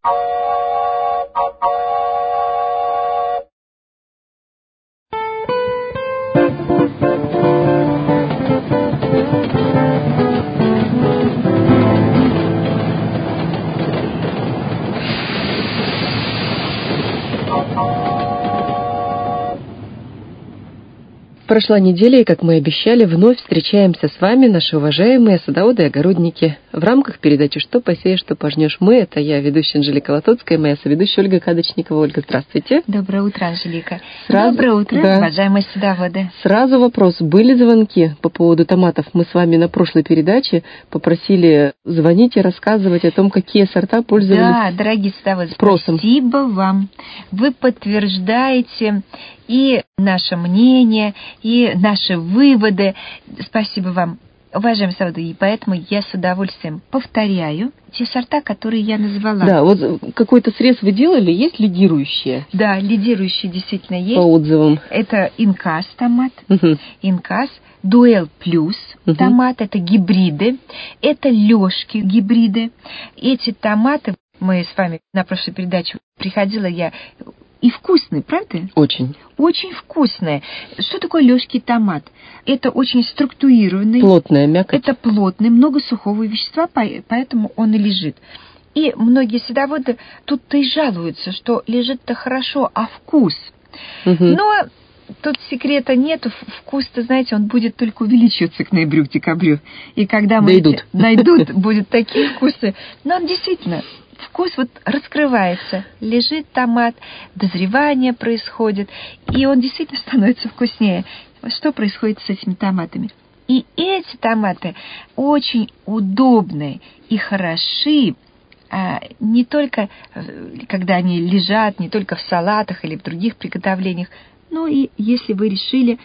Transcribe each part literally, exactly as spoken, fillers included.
Прошла неделя, и, как мы обещали, вновь встречаемся с вами, наши уважаемые садоводы и огородники. В рамках передачи «Что посеешь, что пожнешь» мы, это я, ведущая Анжелика Лотоцкая, моя соведущая Ольга Кадочникова. Ольга, здравствуйте. Доброе утро, Анжелика. Сразу... Доброе утро, да. уважаемые садоводы. Сразу вопрос. Были звонки по поводу томатов? Мы с вами на прошлой передаче попросили звонить и рассказывать о том, какие сорта пользовались Да, дорогие садоводы, спросом. Спасибо вам. Вы подтверждаете и наше мнение, и наши выводы. Спасибо вам, уважаемые садоводы. И поэтому я с удовольствием повторяю те сорта, которые я назвала. Да, вот какой-то срез вы делали, есть лидирующие? Да, лидирующие действительно есть. По отзывам. Это инкас томат, Угу. инкас, дуэл плюс угу. томат, это гибриды, это лёшки гибриды. Эти томаты, мы с вами на прошлой передаче приходила я, и вкусные, правда? Очень. Очень вкусные. Что такое лёжкий томат? Это очень структурированный. Плотная мякоть. Это плотный, много сухого вещества, поэтому он и лежит. И многие садоводы тут-то и жалуются, что лежит-то хорошо, а вкус? Угу. Но тут секрета нету. Вкус-то, знаете, он будет только увеличиваться к ноябрю, к декабрю. И когда мы дойдут, дойдут будут такие вкусы. Но он действительно... Вкус вот раскрывается, лежит томат, дозревание происходит, и он действительно становится вкуснее. Что происходит с этими томатами? И эти томаты очень удобны и хороши, а, не только когда они лежат, не только в салатах или в других приготовлениях, но и если вы решили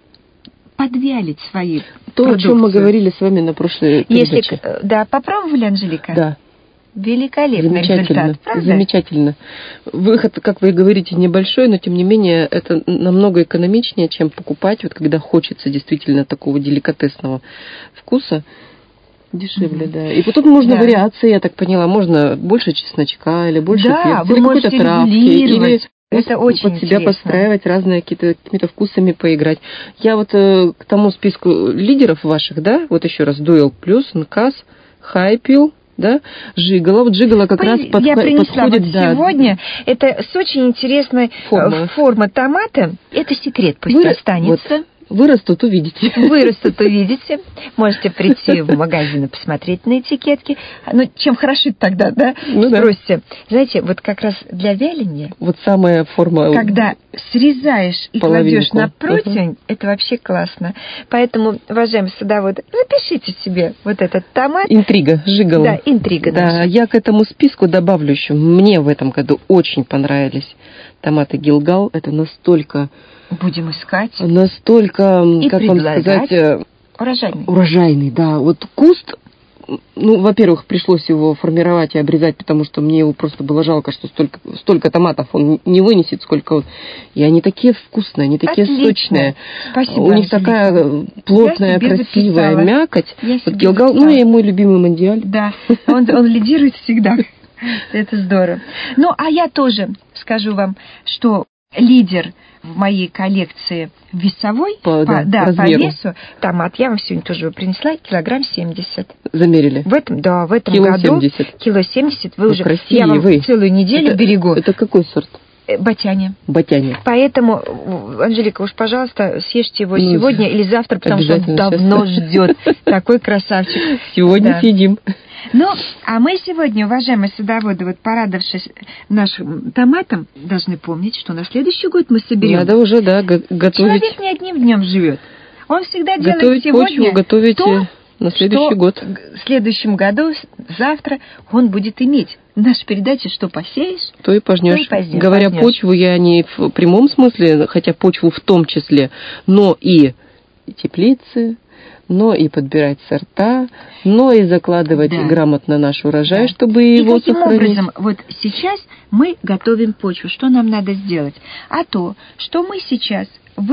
подвялить свои То, продукцию. о чем мы говорили с вами на прошлой передаче. Если, да, попробовали, Анжелика? Да. Великолепный результат, правда? Замечательно. Выход, как вы говорите, небольшой, но тем не менее это намного экономичнее, чем покупать, вот когда хочется действительно такого деликатесного вкуса. Дешевле, mm-hmm. да. И потом можно да. вариации, я так поняла, можно больше чесночка или больше да, перца, вы или можете какой-то травки, или это очень под себя интересно. Подстраивать разные какие-то какими-то вкусами поиграть. Я вот э, к тому списку лидеров ваших, да, вот еще раз, Дуэл плюс, Нкас, Хайпил, да, Жигало. Вот Жигало как По, раз под, я принесла подходит, вот да. сегодня. Это с очень интересной форма, форма томата. Это секрет, пусть Вы, останется. Вот, вырастут, увидите. Вырастут, увидите. Можете прийти в магазин и посмотреть на этикетки. Ну, чем хороши тогда, да? Ну, Спросите. Да. Знаете, вот как раз для вяления. Вот самая форма. Когда срезаешь и половинку. Кладешь на противень, uh-huh. это вообще классно. Поэтому, уважаемые садоводы, запишите себе вот этот томат. Интрига, Жигало. Да, интрига. Да, наша. я к этому списку добавлю еще. Мне в этом году очень понравились томаты Гилгал. Это настолько... Будем искать. Настолько, и как вам сказать... Урожайный. Урожайный, да. Вот куст... Ну, во-первых, пришлось его формировать и обрезать, потому что мне его просто было жалко, что столько, столько томатов он не вынесет, сколько он... И они такие вкусные, они такие Отлично. Сочные. Спасибо, У них Анжелика. такая плотная, красивая записала. мякоть. Я Вот Гилгал, ну и мой любимый Мондиаль. Да, он, он лидирует всегда. Это здорово. Ну, а я тоже скажу вам, что лидер в моей коллекции весовой, по, по, да, да, по, по весу, томат я вам сегодня тоже принесла, килограмм семьдесят. Замерили? В этом, да, в этом кило году семьдесят. Кило семьдесят. Вы ну, уже, красивый. Я вам целую неделю это, берегу. Это какой сорт? Батяня. Батяня. Поэтому, Анжелика, уж, пожалуйста, съешьте его ну, сегодня или завтра, потому что он давно сейчас. ждет. Такой красавчик. Сегодня да. съедим. Ну, а мы сегодня, уважаемые садоводы, вот порадовавшись нашим томатам, должны помнить, что на следующий год мы соберем. Надо уже, да, готовить. Человек не одним днем живет. Он всегда готовить делает сегодня почву, готовить то, на следующий что год. В следующем году, завтра, он будет иметь. В нашей передаче «Что посеешь, то и пожнешь». То и позднешь, Говоря позднешь. почву, я не в прямом смысле, хотя почву в том числе, но и теплицы, но и подбирать сорта, но и закладывать да. грамотно наш урожай, да. чтобы и его таким сохранить. Образом, вот сейчас мы готовим почву. Что нам надо сделать? А то, что мы сейчас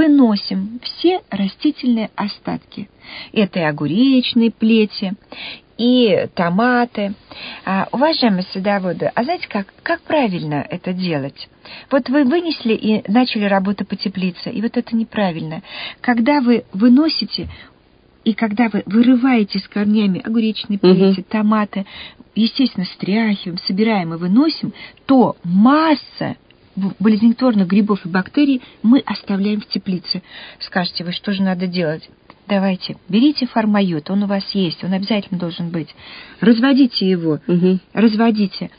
выносим все растительные остатки. Это и огуречные плети, и томаты. А, уважаемые садоводы, а знаете, как, как правильно это делать? Вот вы вынесли и начали работу по теплице, и вот это неправильно. Когда вы выносите, и когда вы вырываете с корнями огуречные плети, угу. томаты, естественно, стряхиваем, собираем и выносим, то масса болезнетворных грибов и бактерий мы оставляем в теплице. Скажете вы, что же надо делать? Давайте, берите формайот, он у вас есть, он обязательно должен быть. Разводите его, угу. разводите.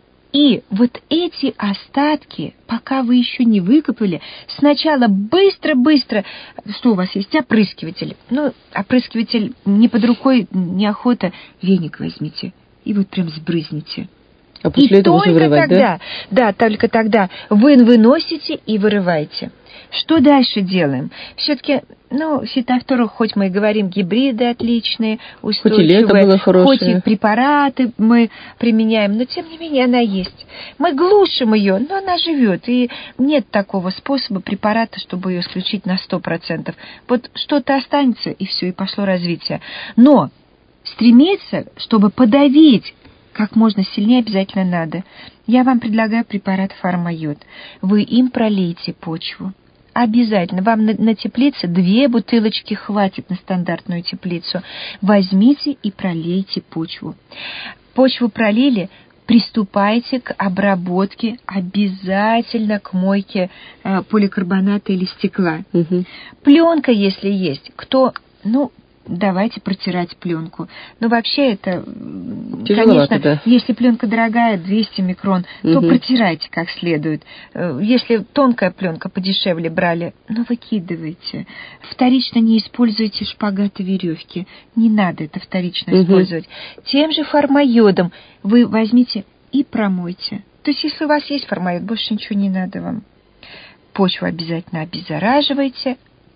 И вот эти остатки, пока вы еще не выкопали, сначала быстро-быстро, что у вас есть, опрыскиватель. Ну, опрыскиватель не под рукой, неохота, веник возьмите и вот прям сбрызните. А после и этого только уже вырывать, тогда, да? Да, только тогда вы выносите и вырываете. Что дальше делаем? Все-таки, ну, фитофтору, хоть мы и говорим, гибриды отличные, устойчивые, хоть и препараты мы применяем, но тем не менее она есть. Мы глушим ее, но она живет, и нет такого способа препарата, чтобы ее исключить на сто процентов. Вот что-то останется, и все, и пошло развитие. Но стремиться, чтобы подавить как можно сильнее, обязательно надо. Я вам предлагаю препарат Фармайот. Вы им пролейте почву. Обязательно. Вам на, на теплице две бутылочки хватит на стандартную теплицу. Возьмите и пролейте почву. Почву пролили, приступайте к обработке, обязательно к мойке э, поликарбоната или стекла. Угу. Пленка, если есть, кто, ну, давайте протирать пленку. Но вообще это, конечно, да. Если пленка дорогая, двести микрон, угу. то протирайте как следует. Если тонкая пленка подешевле брали, ну выкидывайте. Вторично не используйте шпагат и веревки. Не надо это вторично угу. использовать. Тем же формайодом вы возьмите и промойте. То есть если у вас есть формайод, больше ничего не надо вам. Почву обязательно обеззараживайте,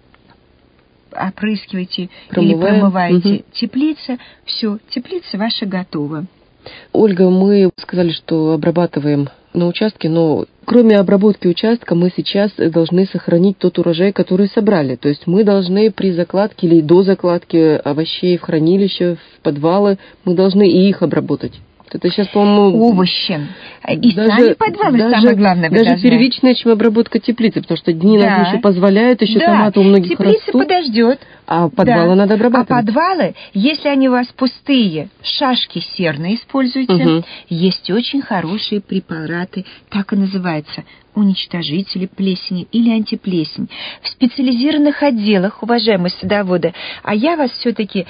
опрыскивайте Промываем. Или промываете угу. теплица, все, теплица ваша готова. Ольга, мы сказали, что обрабатываем на участке, но кроме обработки участка мы сейчас должны сохранить тот урожай, который собрали. То есть мы должны при закладке или до закладки овощей в хранилище, в подвалы, мы должны и их обработать. Это сейчас, по-моему... Овощи. И даже, сами подвалы, даже, самое главное, вы даже должны. Первичная, чем обработка теплицы, потому что дни да. нам еще позволяют, еще да. томаты у многих Теплица растут. подождет. А подвалы да. надо обрабатывать. А подвалы, если они у вас пустые, шашки серные используйте. Угу. Есть очень хорошие препараты, так и называются, уничтожители плесени или антиплесень. В специализированных отделах, уважаемые садоводы, а я вас все-таки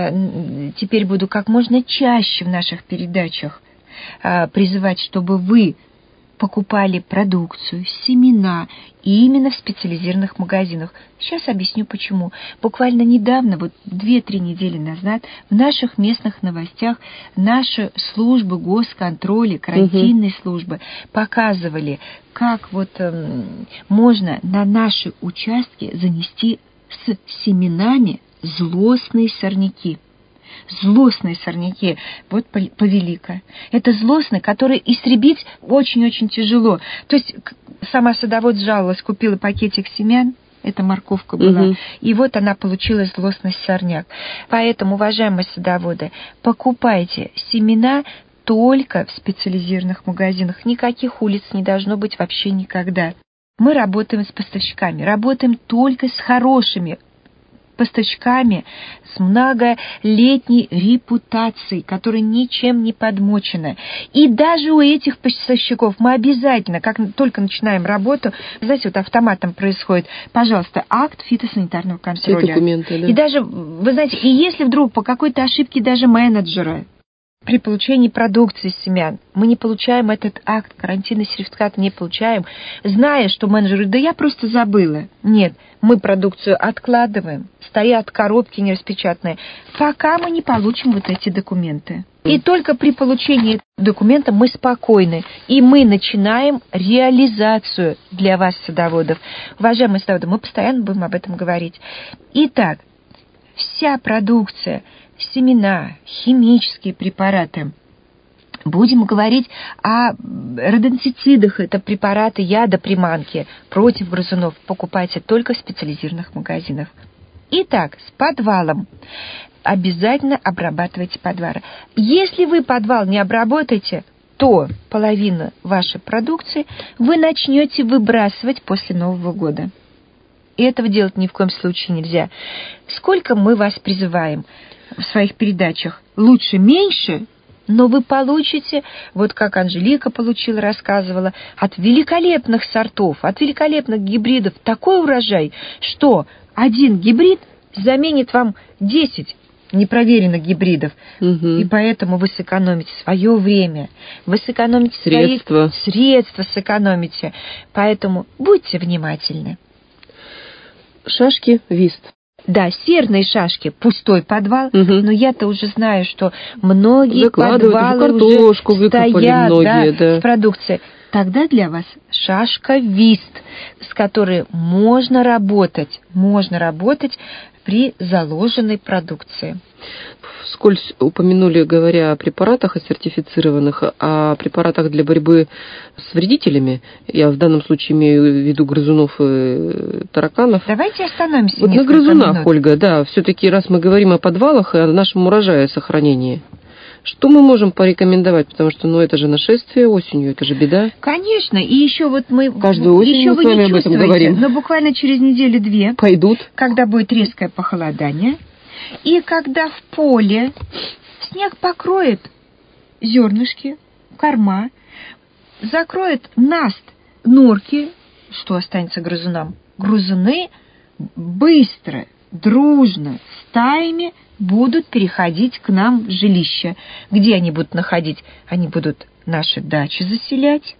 э, теперь буду как можно чаще в наших передачах э, призывать, чтобы вы покупали продукцию, семена, и именно в специализированных магазинах. Сейчас объясню почему. Буквально недавно, вот две-три недели назад, в наших местных новостях наши службы госконтроля, карантинные угу. службы показывали, как вот э, можно на наши участки занести с семенами злостные сорняки. Злостные сорняки, вот повелика. Это злостные, которые истребить очень-очень тяжело. То есть сама садовод жаловалась, купила пакетик семян, это морковка была, угу. и вот она получила злостный сорняк. Поэтому, уважаемые садоводы, покупайте семена только в специализированных магазинах. Никаких улиц не должно быть вообще никогда. Мы работаем с поставщиками, работаем только с хорошими поставщиками с многолетней репутацией, которая ничем не подмочена. И даже у этих поставщиков мы обязательно, как только начинаем работу, знаете, вот автоматом происходит, пожалуйста, акт фитосанитарного контроля. Все документы, да. И даже, вы знаете, и если вдруг по какой-то ошибке даже менеджера при получении продукции семян мы не получаем этот акт, карантинный сертификат не получаем, зная, что менеджер говорит, да я просто забыла. Нет, мы продукцию откладываем, стоят коробки нераспечатанные, пока мы не получим вот эти документы. И только при получении документа мы спокойны, и мы начинаем реализацию для вас, садоводов. Уважаемые садоводы, мы постоянно будем об этом говорить. Итак, вся продукция, семена, химические препараты. Будем говорить о родонтицидах. Это препараты ядоприманки против грызунов. Покупайте только в специализированных магазинах. Итак, с подвалом. обязательно обрабатывайте подвалы. Если вы подвал не обработаете, то половину вашей продукции вы начнете выбрасывать после Нового года. И этого делать ни в коем случае нельзя. Сколько мы вас призываем в своих передачах? Лучше меньше, но вы получите, вот как Анжелика получила, рассказывала, от великолепных сортов, от великолепных гибридов такой урожай, что один гибрид заменит вам десять непроверенных гибридов. Угу. И поэтому вы сэкономите свое время, вы сэкономите средства. свои средства, сэкономите. Поэтому будьте внимательны. Шашки, вист. Да, серные шашки, пустой подвал, угу. но я-то уже знаю, что многие подвалы картошку уже стоят, многие, да, да. с продукцией. Тогда для вас шашка вист, с которой можно работать, можно работать при заложенной продукции. Вскользь упомянули, говоря о препаратах, о сертифицированных, о препаратах для борьбы с вредителями. Я в данном случае имею в виду грызунов и тараканов. Давайте остановимся вот несколько на грызунах, минут. Ольга, да, все-таки раз мы говорим о подвалах и о нашем урожае сохранении, что мы можем порекомендовать? Потому что, ну, это же нашествие осенью, это же беда. Конечно, и еще вот мы... Каждую осень еще мы вы с вами не об этом чувствуете, говорим. но буквально через неделю-две... Пойдут. Когда будет резкое похолодание, и когда в поле снег покроет зернышки, корма, закроет наст, норки, что останется грызунам? Грызуны быстро, дружно, стаями будут переходить к нам в жилище. Где они будут находить? Они будут наши дачи заселять,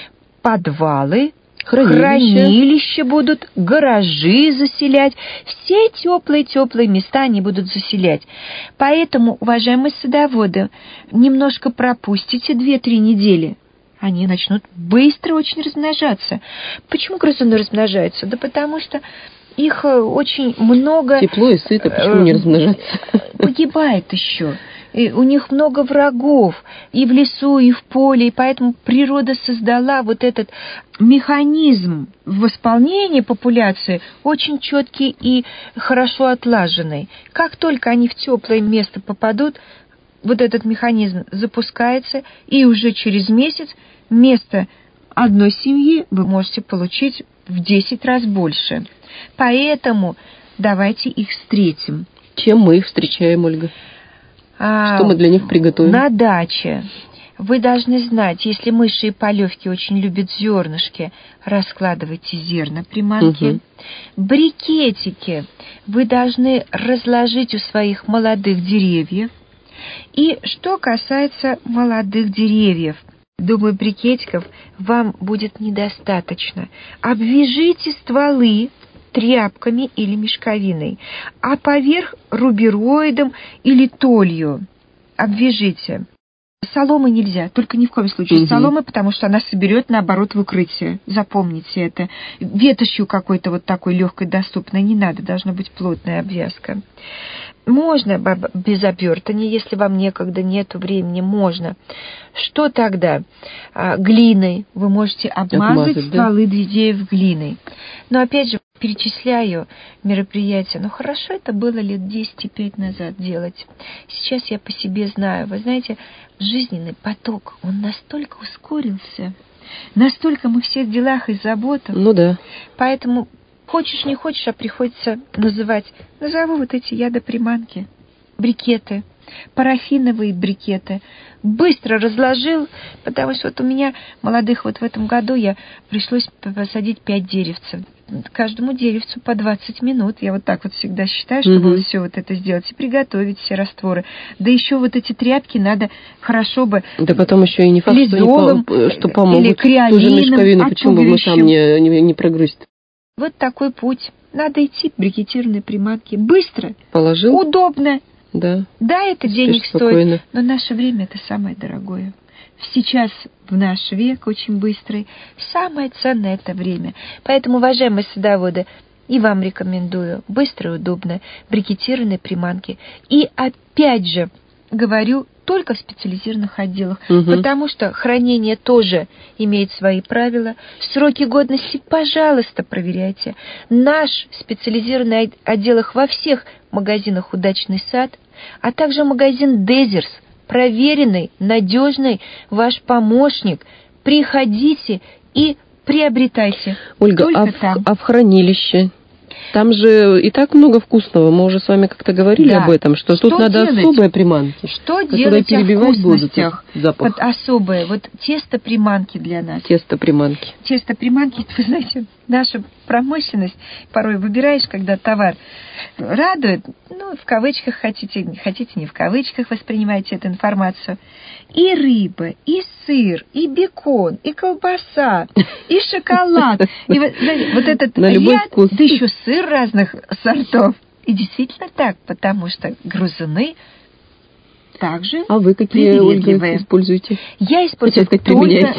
подвалы, хранилища, хранилища будут, гаражи заселять. Все теплые-теплые места они будут заселять. Поэтому, уважаемые садоводы, немножко пропустите две-три недели. Они начнут быстро очень размножаться. Почему грызуны размножаются? Да потому что их очень много... Тепло и сыто, почему не размножаться? Погибает еще. И у них много врагов и в лесу, и в поле, и поэтому природа создала вот этот механизм восполнения популяции очень четкий и хорошо отлаженный. Как только они в теплое место попадут, вот этот механизм запускается, и уже через месяц вместо одной семьи вы можете получить в десять раз больше. Поэтому давайте их встретим. Чем мы их встречаем, Ольга? А, Что мы для них приготовим? На даче. Вы должны знать, если мыши и полевки очень любят зернышки, раскладывайте зерна приманки. Угу. Брикетики вы должны разложить у своих молодых деревьев. И что касается молодых деревьев, думаю, брикетиков вам будет недостаточно. Обвяжите стволы тряпками или мешковиной, а поверх рубероидом или толью обвяжите. Соломы нельзя, только ни в коем случае угу. соломы, потому что она соберет, наоборот, в укрытие. Запомните это. Ветошью какой-то вот такой легкой, доступной не надо, должна быть плотная обвязка. Можно без обертывания, если вам некогда, нету времени, можно. Что тогда? А, глиной. Вы можете обмазать Обмазать, стволы да? деревьев глиной. Но опять же, перечисляю мероприятия. Ну хорошо, это было лет десять пять назад делать. Сейчас я по себе знаю. Вы знаете, жизненный поток, он настолько ускорился, настолько мы все в делах и заботах. Ну да. Поэтому хочешь не хочешь, а приходится называть. Назову вот эти ядоприманки, брикеты, парафиновые брикеты. Быстро разложил, потому что вот у меня молодых вот в этом году я пришлось посадить пять деревцев. Каждому деревцу по двадцать минут. Я вот так вот всегда считаю, чтобы угу. все вот это сделать и приготовить все растворы. Да еще вот эти тряпки надо хорошо бы. Да потом еще и не факт, лизолом, что, не, что помогут. или креолином, ту же мешковину, почему бы мы сам не, не, не прогрызть? Вот такой путь. Надо идти к брикетированной приманке. Быстро. Положил. Удобно. Да. Да, это Спишь денег спокойно. стоит, но наше время это самое дорогое. Сейчас, в наш век очень быстрый, самое ценное это время. Поэтому, уважаемые садоводы, и вам рекомендую быстро и удобно брикетированные приманки. И опять же, говорю, только в специализированных отделах, угу. потому что хранение тоже имеет свои правила. Сроки годности, пожалуйста, проверяйте. Наш специализированный отдел во всех магазинах «Удачный сад», а также магазин Дезерс, проверенный, надежный ваш помощник. Приходите и приобретайте. Ольга, Только а в, там. а в хранилище? Там же и так много вкусного. Мы уже с вами как-то говорили Да. об этом, что, Что тут надо делать? особые приманки. Что которые делать о перебивать будут вкусностях? запах. Под особые. Вот тесто-приманки для нас. Тесто-приманки. Тесто-приманки, вы знаете, наша промышленность порой выбираешь, когда товар радует, ну, в кавычках хотите, хотите не в кавычках воспринимаете эту информацию. И рыба, и сыр, и бекон, и колбаса, и шоколад. И вот, знаете, вот этот на любой ряд, вкус. да еще сыр разных сортов. И действительно так, потому что грызуны также А вы какие, Ольга, привередливые. используете? Я использую, Хотя, только,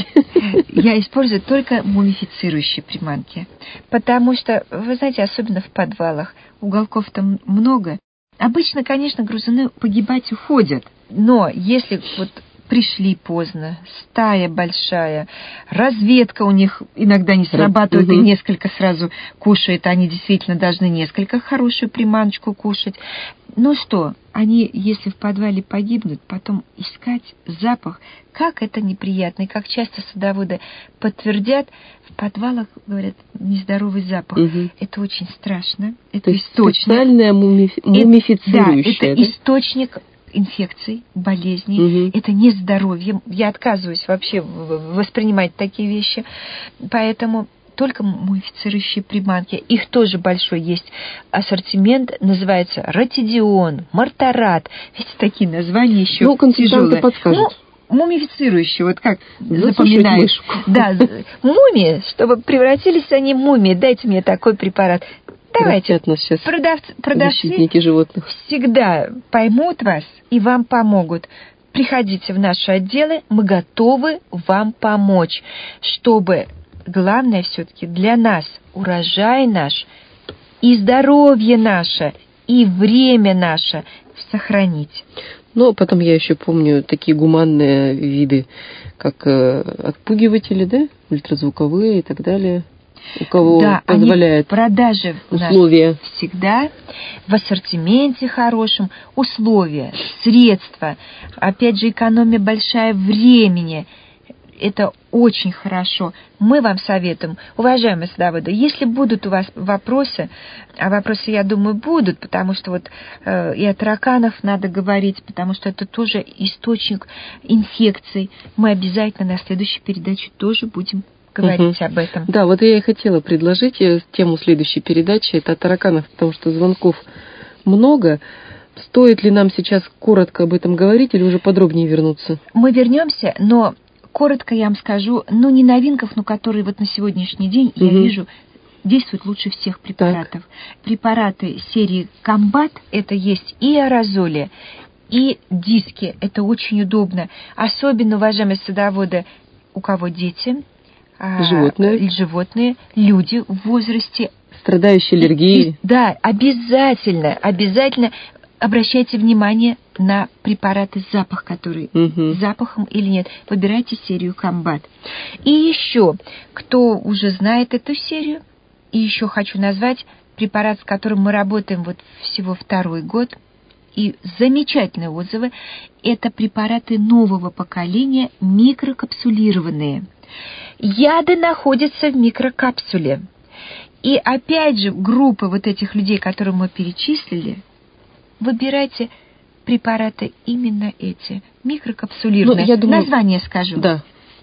я использую только мумифицирующие приманки. Потому что, вы знаете, особенно в подвалах, уголков там много. Обычно, конечно, грызуны погибать уходят. Но если вот пришли поздно, стая большая, разведка у них иногда не срабатывает, угу. И несколько сразу кушает. Они действительно должны несколько хорошую приманочку кушать. Ну что, они, если в подвале погибнут, потом искать запах, как это неприятно. И как часто садоводы подтвердят, в подвалах, говорят, нездоровый запах. Угу. Это очень страшно. Это То источник. Специальная мумифи... мумифицирующая. Да, это да? источник инфекций, болезней. Угу. Это не здоровье. Я отказываюсь вообще воспринимать такие вещи. Поэтому только мумифицирующие приманки. Их тоже большой есть ассортимент. Называется ротидион, мартарат. Видите, такие названия еще ну, консультанты подскажут. Ну, мумифицирующие, вот как засушить запоминают. Мышку. Да, мумии, чтобы превратились они в мумии. Дайте мне такой препарат. Давайте, нас сейчас продав... продавцы животных. всегда поймут вас и вам помогут. Приходите в наши отделы, мы готовы вам помочь, чтобы, главное все-таки для нас, урожай наш, и здоровье наше, и время наше сохранить. Ну, потом я еще помню такие гуманные виды, как э, отпугиватели, да, ультразвуковые и так далее. У кого да, позволяет они в продаже условия всегда в ассортименте хорошем, условия, средства, опять же экономия большая времени. Это очень хорошо. Мы вам советуем, уважаемые садоводы, если будут у вас вопросы, а вопросы, я думаю, будут, потому что вот э, и о тараканах надо говорить, потому что это тоже источник инфекций. Мы обязательно на следующей передаче тоже будем говорить угу. об этом. Да, вот я и хотела предложить тему следующей передачи. Это о тараканах, потому что звонков много. Стоит ли нам сейчас коротко об этом говорить или уже подробнее вернуться? Мы вернемся, но коротко я вам скажу, ну не новинках, но которые вот на сегодняшний день угу. я вижу действуют лучше всех препаратов. Так. Препараты серии Комбат, это есть и аэрозоли, и диски. Это очень удобно. Особенно, уважаемые садоводы, у кого дети, животные, животные люди в возрасте, страдающие аллергией. Да, обязательно, обязательно обращайте внимание на препараты запах, который угу. с запахом или нет. Выбирайте серию Комбат. И еще, кто уже знает эту серию, и еще хочу назвать препарат, с которым мы работаем вот всего второй год, и замечательные отзывы, это препараты нового поколения, микрокапсулированные. Яды находятся в микрокапсуле. И опять же, группа вот этих людей, которые мы перечислили, выбирайте препараты именно эти, микрокапсулированные. Ну, я думаю, название скажу. Да.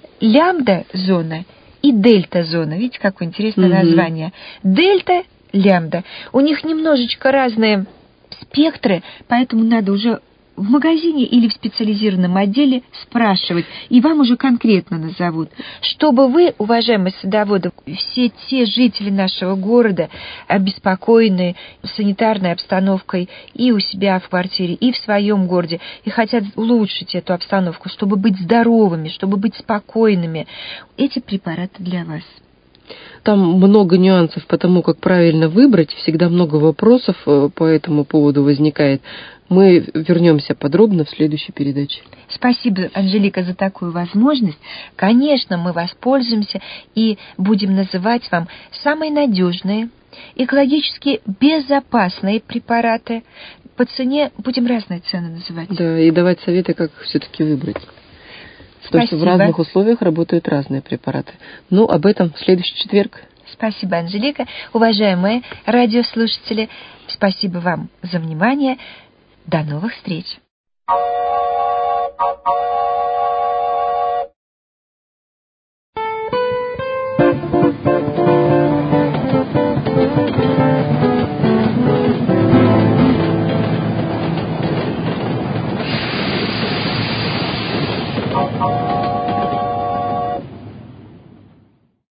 Лямбда-зона и дельта-зона. Видите, какое интересное угу. название. Дельта, лямбда. У них немножечко разные спектры, поэтому надо уже в магазине или в специализированном отделе спрашивать, и вам уже конкретно назовут. Чтобы вы, уважаемые садоводы, все те жители нашего города, обеспокоенные санитарной обстановкой и у себя в квартире, и в своем городе, и хотят улучшить эту обстановку, чтобы быть здоровыми, чтобы быть спокойными, эти препараты для вас. Там много нюансов по тому, как правильно выбрать. Всегда много вопросов по этому поводу возникает. Мы вернемся подробно в следующей передаче. Спасибо, Анжелика, за такую возможность. Конечно, мы воспользуемся и будем называть вам самые надежные, экологически безопасные препараты, по цене будем разные цены называть. Да, и давать советы, как все-таки выбрать. Потому что в разных условиях работают разные препараты. Ну, об этом в следующий четверг. Спасибо, Анжелика. Уважаемые радиослушатели, спасибо вам за внимание. До новых встреч.